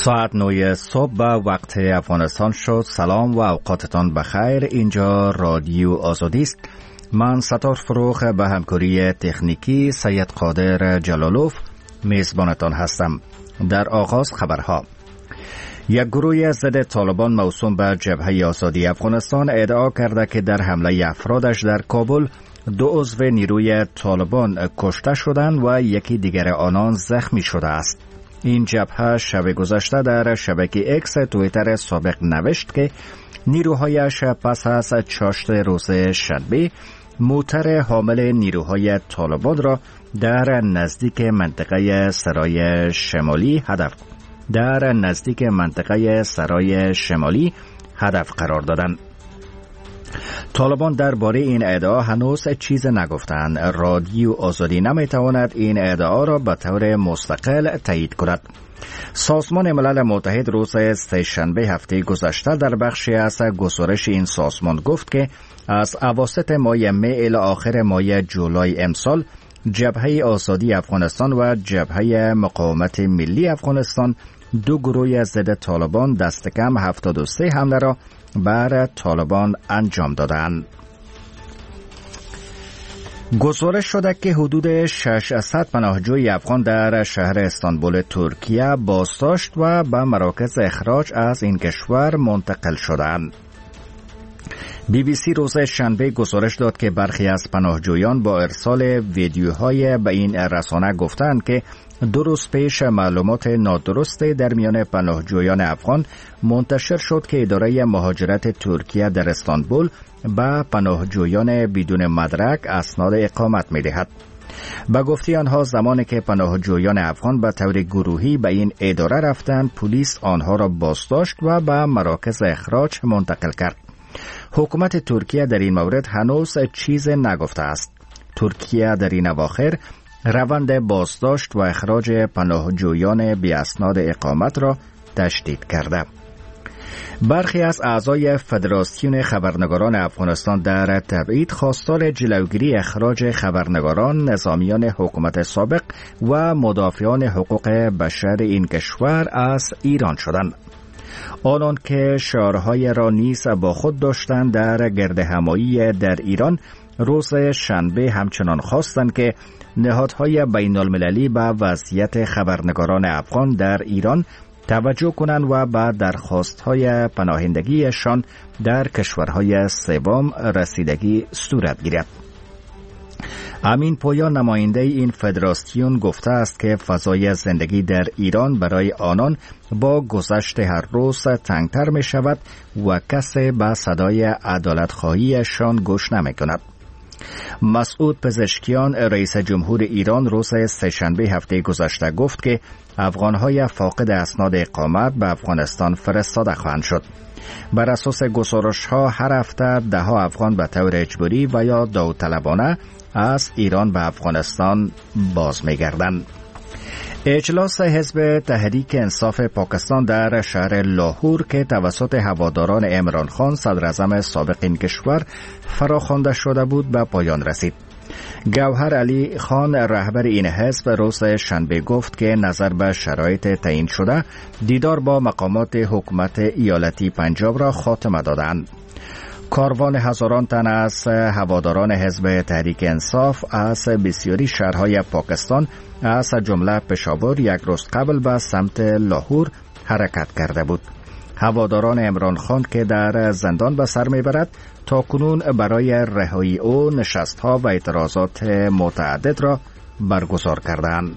ساعت 9 صبح به وقت افغانستان شد. سلام و اوقاتتان بخیر. اینجا رادیو آزادی است. من ستار فروخ به همکاری تکنیکی سید قادر جلالوف میزبانتان هستم. در آغاز خبرها. یک گروه ضد طالبان موسوم به جبهه آزادی افغانستان ادعا کرده که در حمله افرادش در کابل 2 عضو نیروی طالبان کشته شدند و یکی دیگر آنان زخمی شده است. این جبهه شب گذشته در شبکه اکس توییتر سابق نوشت که نیروهایش پس از چاشت روز شنبه موتر حامل نیروهای طالبان را در نزدیک منطقه سرای شمالی هدف قرار دادند. طالبان درباره این ادعا هنوز چیز نگفتند. رادیو آزادی نمیتواند این ادعا را به طور مستقل تایید کند. سازمان ملل متحد روز سه‌شنبه هفته گذشته در بخشی از گزارش این سازمان گفت که از اواسط ماه می الی آخر ماه جولای امسال جبهه آزادی افغانستان و جبهه مقاومت ملی افغانستان 2 گروه ضد طالبان دست کم 73 حمله را بر طالبان انجام دادند. گزارش شده که حدود 600 پناهجوی افغان در شهر استانبول ترکیه بازداشت و به مراکز اخراج از این کشور منتقل شدند. BBC روز شنبه گزارش داد که برخی از پناهجویان با ارسال ویدیوهای به این رسانه گفتند که 2 روز پیش معلومات نادرستی در میان پناهجویان افغان منتشر شد که اداره مهاجرت ترکیه در استانبول به پناهجویان بدون مدرک اسناد اقامت می‌دهد. به گفته آنها زمانی که پناهجویان افغان به طور گروهی به این اداره رفتند، پلیس آنها را بازداشت و به مراکز اخراج منتقل کرد. حکومت ترکیه در این مورد هنوز چیز نگفته است. ترکیه در این اواخر روند بازداشت و اخراج پناهجویان بی اسناد اقامت را تشدید کرده. برخی از اعضای فدراسیون خبرنگاران افغانستان در تبعید خواستار جلوگیری اخراج خبرنگاران، نظامیان حکومت سابق و مدافعان حقوق بشر این کشور از ایران شدند. آنان که شعارهای را نیز با خود داشتند در گردهمایی در ایران روز شنبه همچنان خواستند که نهادهای بین المللی به وضعیت خبرنگاران افغان در ایران توجه کنند و به درخواستهای پناهندگیشان در کشورهای سوم رسیدگی صورت گیرد. امین پویا نماینده این فدراسیون گفته است که فضای زندگی در ایران برای آنان با گذشت هر روز تنگتر می شود و کسی به صدای عدالت‌خواهیشان گوش نمی کند. مسعود پزشکیان رئیس جمهور ایران روز سه‌شنبه هفته گذشته گفت که افغانهای فاقد اسناد اقامت به افغانستان فرستاده خواهند شد. بر اساس گزارش‌ها هر هفته 10 افغان به طور اجباری و یا داوطلبانه از ایران به افغانستان باز می‌گردند. اجلاس حزب تحریک انصاف پاکستان در شهر لاهور که توسط هواداران عمران خان صدراعظم سابق این کشور فراخوانده شده بود به پایان رسید. گوهر علی خان رهبر این حزب روز شنبه گفت که نظر به شرایط تعیین شده دیدار با مقامات حکومت ایالتی پنجاب را خاتمه دادند. کاروان هزاران تن از هواداران حزب تحریک انصاف از بسیاری شهرهای پاکستان از جمله پشاور یک روز قبل به سمت لاهور حرکت کرده بود. هواداران عمران خان که در زندان به سر میبرد تا کنون برای رهایی او نشست‌ها و اعتراضات متعدد را برگزار کردند.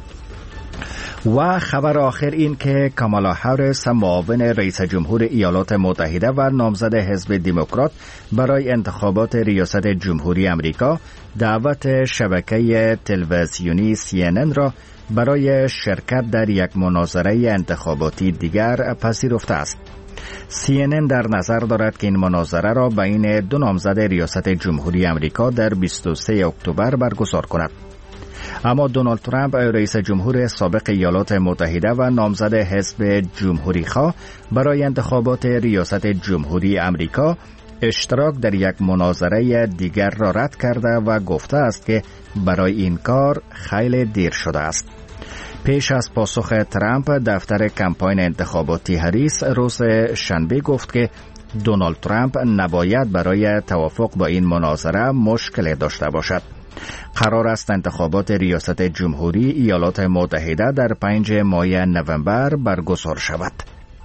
و خبر آخر این که کامالا هریس معاون رئیس جمهور ایالات متحده و نامزد حزب دموکرات برای انتخابات ریاست جمهوری امریکا دعوت شبکه تلویزیونی CNN را برای شرکت در یک مناظره انتخاباتی دیگر پذیرفته است. CNN در نظر دارد که این مناظره را بین 2 نامزد ریاست جمهوری امریکا در 23 اکتبر برگزار کند. اما دونالد ترامپ رئیس جمهور سابق ایالات متحده و نامزد حزب جمهوری خواه برای انتخابات ریاست جمهوری امریکا اشتراک در یک مناظره دیگر را رد کرده و گفته است که برای این کار خیلی دیر شده است. پیش از پاسخ ترامپ، دفتر کمپاین انتخاباتی هریس روز شنبه گفت که دونالد ترامپ نباید برای توافق با این مناظره مشکل داشته باشد. قرار است انتخابات ریاست جمهوری ایالات متحده در 5 ماه نوامبر برگزار شود.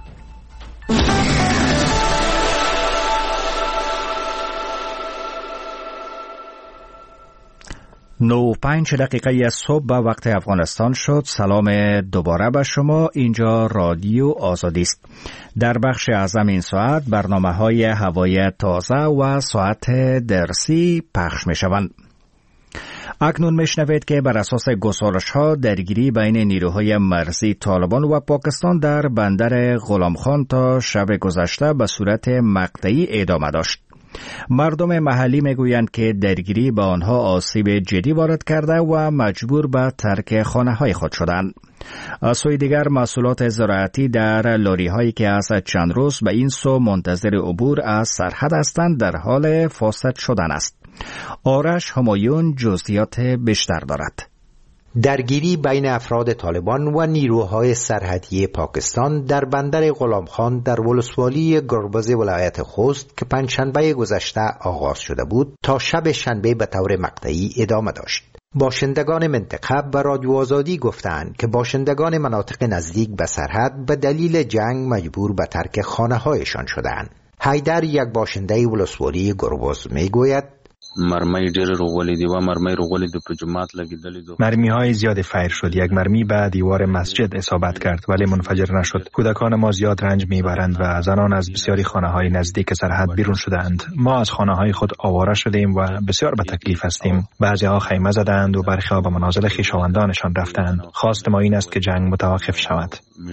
9:05 دقیقه صبح به وقت افغانستان شد. سلام دوباره به شما. اینجا رادیو آزادی است. در بخش اعظم این ساعت برنامه‌های هوای تازه و ساعت درسی پخش می‌شوند. اکنون میشنوید که بر اساس گزارش‌ها درگیری بین نیروهای مرزی طالبان و پاکستان در بندر غلامخان تا شب گذشته به صورت مقطعی ادامه داشت. مردم محلی میگویند که درگیری به آنها آسیب جدی وارد کرده و مجبور به ترک خانه‌های خود شدند. از سوی دیگر محصولات زراعتی در لاری‌هایی که از چند روز به این سو منتظر عبور از سرحد هستند در حال فاسد شدن است. آرش همایون جزئیات بیشتر دارد. درگیری بین افراد طالبان و نیروهای سرحدی پاکستان در بندر غلامخان در ولسوالی گربز ولایت خوست که پنجشنبه گذشته آغاز شده بود تا شب شنبه به طور مقطعی ادامه داشت. باشندگان منطقه به رادیو آزادی گفتند که باشندگان مناطق نزدیک به سرحد به دلیل جنگ مجبور به ترک خانه‌هایشان شدند. حیدر، یک باشنده ولسوالی گربز، میگوید مرمی ډېر روغولې دی و مرمی روغولې د په جماعت لګیدلې دو. مرمی‌های زیاد فیر شد. یک مرمی به دیوار مسجد اصابت کرد ولی منفجر نشد. کودکان ما زیاد رنج میبرند و زنان از بسیاری خانه‌های نزدیک سرحد بیرون شدند. ما از خانه‌های خود آواره شدیم و بسیار به تکلیف هستیم. بعضی‌ها خیمه زدند و برخی‌ها به منازل خویشاوندانشان رفتند. خواست ما این است که جنگ متوقف شود.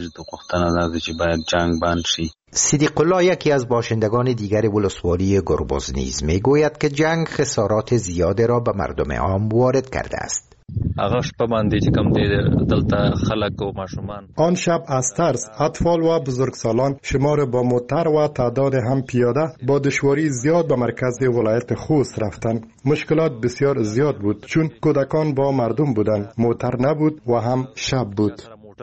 صدیق الله، یکی از باشندگان دیگر ولسوالی گربز، نیز میگوید که جنگ خسارات زیاده را به مردم عام وارد کرده است. آن شب از ترس اطفال و بزرگسالان شمار با موتر و تعداد هم پیاده با دشواری زیاد به مرکز ولایت خوست رفتند. مشکلات بسیار زیاد بود چون کودکان با مردم بودند، موتر نبود و هم شب بود.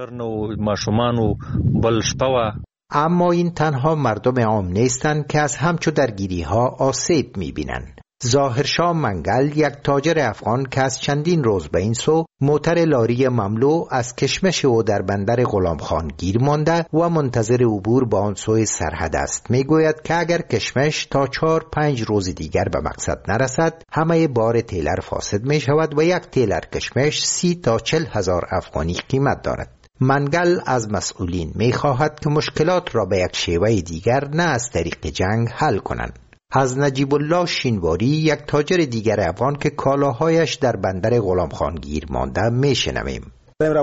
اما این تنها مردم عام نیستند که از همچو درگیری ها آسیب می‌بینند. ظاهرشاه منگل، یک تاجر افغان که از چندین روز به این سو موتر لاری مملو از کشمش او در بندر غلامخان گیر مانده و منتظر عبور به آن سوی سرحد است، میگوید که اگر کشمش تا 4-5 روز دیگر به مقصد نرسد، همه بار تیلر فاسد می شود و یک تیلر کشمش 30 تا 40 هزار افغانی قیمت دارد. منگل از مسئولین می خواهد که مشکلات را به یک شیوه دیگر نه از طریق جنگ حل کنند. از نجیب الله شینواری، یک تاجر دیگر افغان که کالاهایش در بندر غلامخان گیر مانده، می شنویم.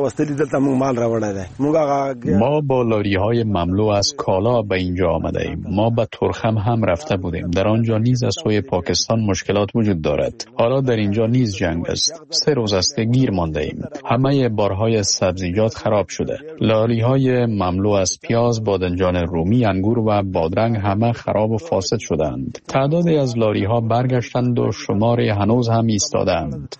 ما با لاری‌های مملو از کالا به اینجا آمده ایم. ما به ترخم هم رفته بودیم. در آنجا نیز از سوی پاکستان مشکلات وجود دارد. حالا در اینجا نیز جنگ است. 3 روز است که گیر مانده ایم. همه بارهای سبزیجات خراب شده. لاری‌های مملو از پیاز، بادنجان رومی، انگور و بادرنگ همه خراب و فاسد شدند. تعدادی از لاری‌ها برگشتند و شماری هنوز هم ایستادند.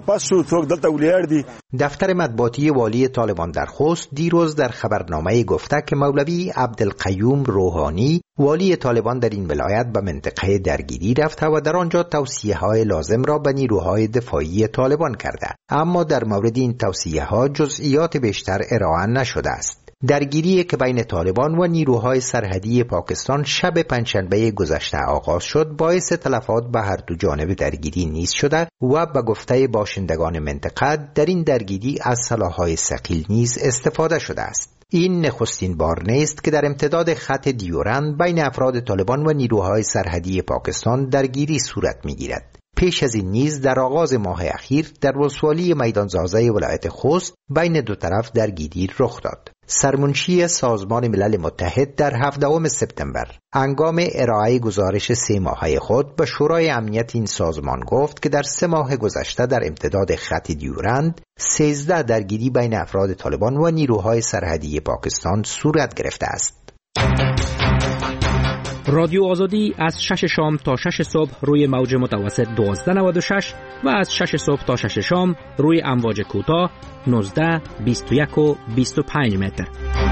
دفتر مطبوعاتی والی طالبان در خوست دیروز در خبرنامه گفته که مولوی عبدالقیوم روحانی، والی طالبان در این ولایت، به منطقه درگیری رفته و در آنجا توصیه‌های لازم را به نیروهای دفاعی طالبان کرده، اما در مورد این توصیه‌ها جزئیات بیشتر ارائه نشده است. درگیری که بین طالبان و نیروهای سرحدی پاکستان شب پنجشنبه گذشته آغاز شد، باعث تلفات به هر دو جانب درگیری نیز شده و به گفته باشندگان منطقه در این درگیری از سلاح‌های ثقیل نیز استفاده شده است. این نخستین بار نیست که در امتداد خط دیورند بین افراد طالبان و نیروهای سرحدی پاکستان درگیری صورت می‌گیرد. پیش از این نیز در آغاز ماه اخیر در ولسوالی میدانزازه ولایت خوست بین دو طرف درگیری رخ داد. سرمنشی سازمان ملل متحد در 17 سپتامبر هنگام ارائه گزارش 3 ماهه خود به شورای امنیت این سازمان گفت که در 3 ماه گذشته در امتداد خط دیورند 13 درگیری بین افراد طالبان و نیروهای سرحدی پاکستان صورت گرفته است. رادیو آزادی از 6 شام تا 6 صبح روی موج متوسط 1296 و از 6 صبح تا 6 شام روی امواج کوتاه 19، 21 و 25 متر.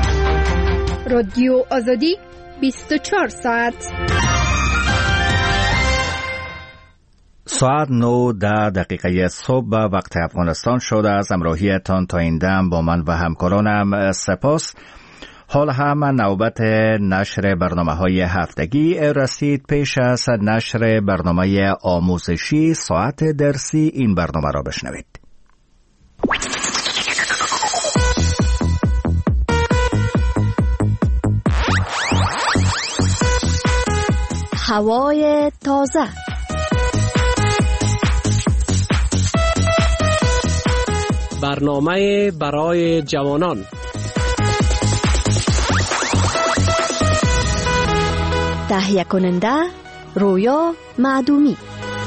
رادیو آزادی 24 ساعت. ساعت 9:10 صبح به وقت افغانستان شده. از همراهیتان تا این دم با من و همکارانم سپاس. حال هم نوبت نشر برنامه‌های هفتگی رسید. پیش از نشر برنامه آموزشی ساعت درسی این برنامه را بشنوید. هوای تازه. برنامه برای جوانان. تهیه کننده رویا معدومی.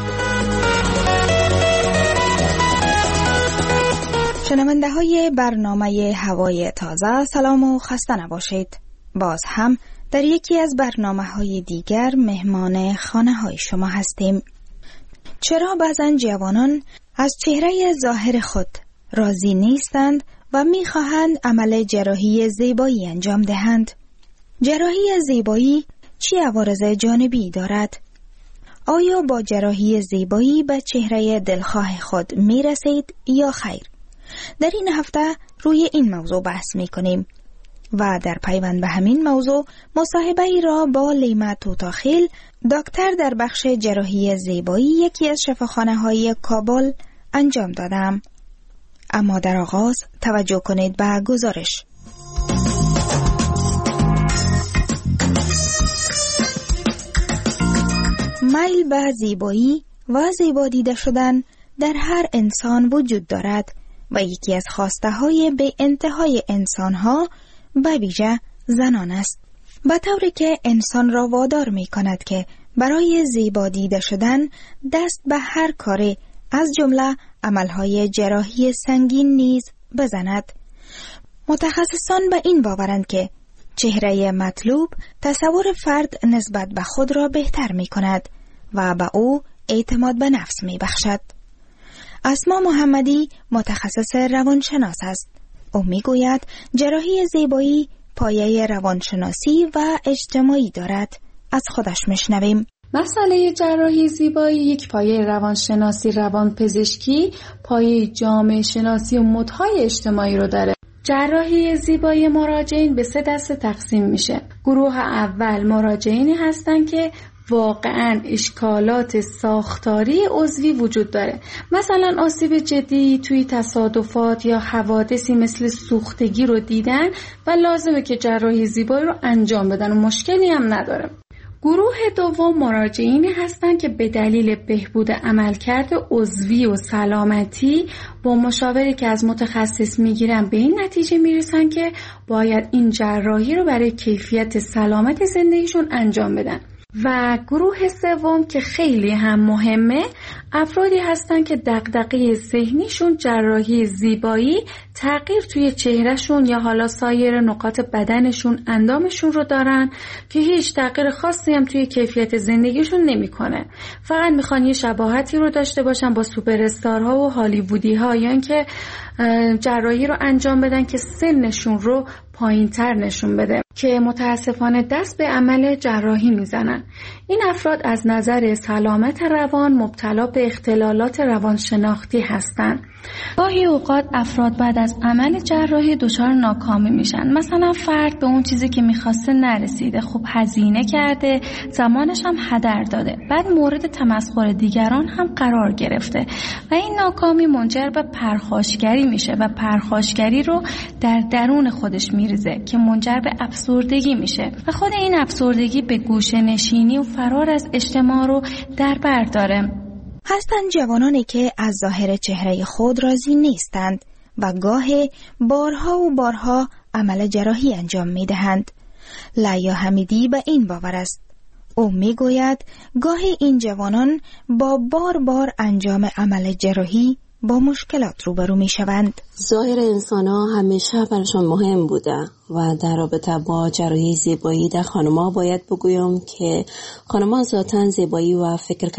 شنونده های برنامه هوای تازه، سلام و خسته نباشید. باز هم در یکی از برنامه های دیگر مهمان خانه های شما هستیم. چرا بعضن جوانان از چهره ظاهر خود راضی نیستند و میخواهند عمل جراحی زیبایی انجام دهند؟ جراحی زیبایی چه عوارض جانبی دارد؟ آیا با جراحی زیبایی به چهره دلخواه خود میرسید یا خیر؟ در این هفته روی این موضوع بحث میکنیم و در پیوند به همین موضوع مصاحبه ای را با لیما توتاخیل، دکتر در بخش جراحی زیبایی یکی از شفاخانه های کابل انجام دادم. اما در آغاز توجه کنید به گزارش. میل به زیبایی و زیبا دیده شدن در هر انسان وجود دارد و یکی از خواسته های به انتهای انسان ها به ویژه زنان است، به طوری که انسان را وادار می کند که برای زیبا دیده شدن دست به هر کاری از جمله عملهای جراحی سنگین نیز بزند. متخصصان به این باورند که چهره مطلوب تصور فرد نسبت به خود را بهتر می کند و به او اعتماد به نفس می بخشد. اسما محمدی متخصص روانشناس است. او می گوید جراحی زیبایی پایه روانشناسی و اجتماعی دارد. از خودش میشنویم. مسئله جراحی زیبایی یک پایه روانشناسی، روانپزشکی، پایه جامعه شناسی و مدهای اجتماعی رو داره. جراحی زیبایی مراجعین به 3 دسته تقسیم میشه. گروه اول مراجعینی هستن که واقعاً اشکالات ساختاری عضوی وجود داره، مثلا آسیب جدی توی تصادفات یا حوادثی مثل سوختگی رو دیدن و لازمه که جراحی زیبایی رو انجام بدن و مشکلی هم نداره. گروه دوم مراجعینی هستن که به دلیل بهبود عملکرد عضوی و سلامتی با مشاوره که از متخصص میگیرن به این نتیجه میرسن که باید این جراحی رو برای کیفیت سلامت زندگیشون انجام بدن. و گروه سوم که خیلی هم مهمه، افرادی هستن که دغدغه ذهنیشون جراحی زیبایی، تغییر توی چهرهشون یا حالا سایر نقاط بدنشون، اندامشون رو دارن که هیچ تغییر خاصی هم توی کیفیت زندگیشون نمیکنه. فقط میخوان یه شباهتی رو داشته باشن با سوپر استارها و هالیوودی ها، یا اینکه جراحی رو انجام بدن که سنشون رو پایین‌تر نشون بده که متاسفانه دست به عمل جراحی میزنن. این افراد از نظر سلامت روان مبتلا به اختلالات روانشناختی هستند. گاهی اوقات افراد بعد از عمل جراحی دچار ناکامی میشن. مثلا فرد به اون چیزی که میخواسته نرسیده، خب هزینه کرده، زمانش هم هدر داده، بعد مورد تمسخر دیگران هم قرار گرفته و این ناکامی منجر به پرخاشگری میشه و پرخاشگری رو در درون خودش میریزه که منجر به افسردگی میشه و خود این افسردگی به گوشه نشینی و فرار از اجتماع رو در بر داره. هستند جوانانی که از ظاهر چهره خود راضی نیستند و گاهی بارها و بارها عمل جراحی انجام میدهند. لیا حمیدی به این باور است. او میگوید گاهی این جوانان با بار بار انجام عمل جراحی با مشکلات روبرو می شوند. ظاهر انسان ها همیشه برشان مهم بوده و در رابطه با جراحی زیبایی در خانم‌ها باید بگویم که خانم‌ها ذاتاً زیبایی و فکر